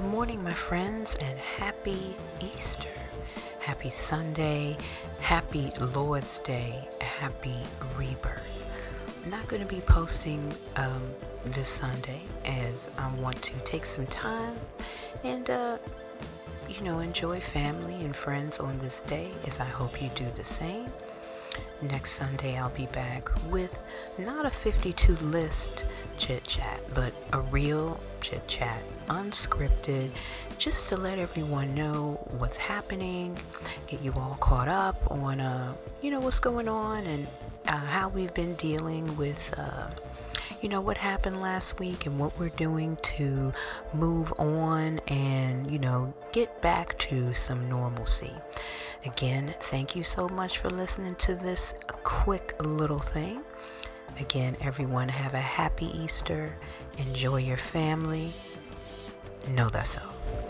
Good morning, my friends, and happy Easter. Happy Sunday, happy Lord's Day, happy rebirth. I'm not going to be posting this Sunday as I want to take some time and, enjoy family and friends on this day, as I hope you do the same. Next Sunday, I'll be back with not a 52 list chit chat, but a real chit chat, unscripted, just to let everyone know what's happening, get you all caught up on, what's going on and how we've been dealing with, what happened last week and what we're doing to move on and, get back to some normalcy. Again, thank you so much for listening to this quick little thing. Again, everyone, have a happy Easter. Enjoy your family. Know that's all.